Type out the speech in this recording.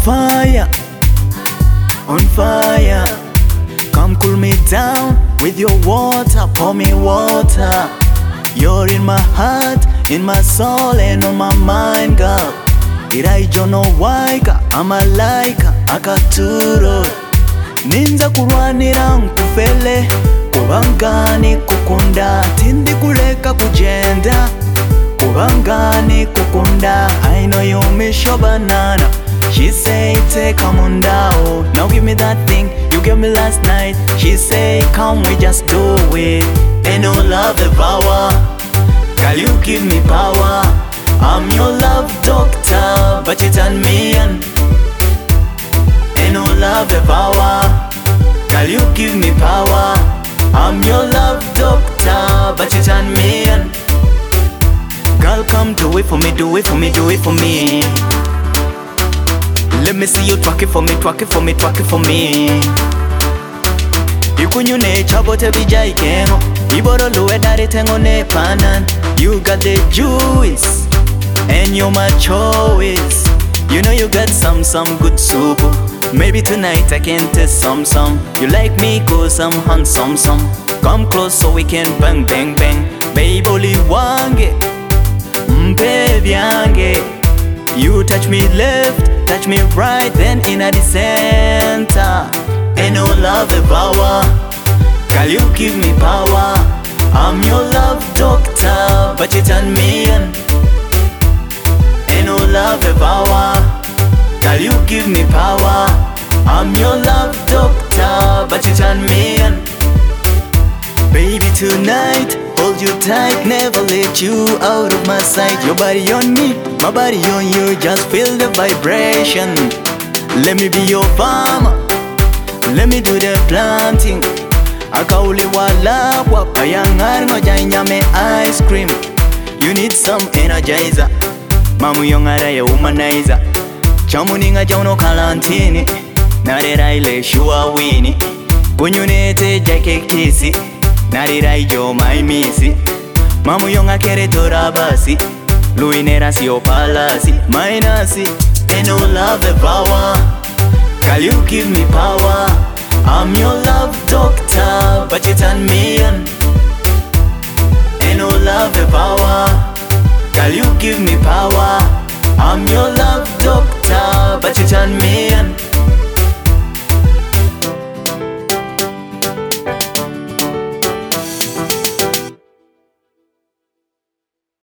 fire, on fire. Come cool me down with your water, pour me water. You're in my heart, in my soul and on my mind, girl. Iraijono waika, amalaika, akaturo. Ninza kurwanira nkufele, kubangani kukunda. Tindi kuleka kujenda, kubangani kukunda. I know you miss your banana. She say take come on down. Now give me that thing you gave me last night. She say come we just do it. Ain't no love the power. Girl you give me power. I'm your love doctor, but you turn me on. Ain't no love the power. Girl you give me power. I'm your love doctor, but you turn me on. Girl come do it for me, do it for me, do it for me. Let me see you twerk it for me, twerk it for me, twerk it for me. Ikunyune chabote bijai kengo, iboro luwe dari tengo ne panan. You got the juice, and you're my choice. You know you got some good soup. Maybe tonight I can taste some. You like me cause I'm handsome some. Come close so we can bang bang bang. Baby oli wange, baby yange. You touch me left, touch me right, then in the center. Ain't no love the power. Girl you give me power. I'm your love doctor, but you turn me on. Ain't no love the power. Girl you give me power. I'm your love doctor, but you turn me on. Baby tonight, hold you tight, never let you out of my sight. Your body on me, my body on you, just feel the vibration. Let me be your farmer, let me do the planting. Akauli wala kwa payangar ngoja nyame ice cream. You need some energizer, mamu yongara ya humanizer. Chamuninga jauno kalantini, narera ile shua wini. Kunyunete jake kisi, narira ijo maimisi. Mamu yonga kere torabasi, luinera siyo palasi. Mainasi, ain't no love the power. Girl you give me power. I'm your love doctor, but you turn me on. Ain't no love the power. Girl you give me power. I'm your love doctor, but you turn me on.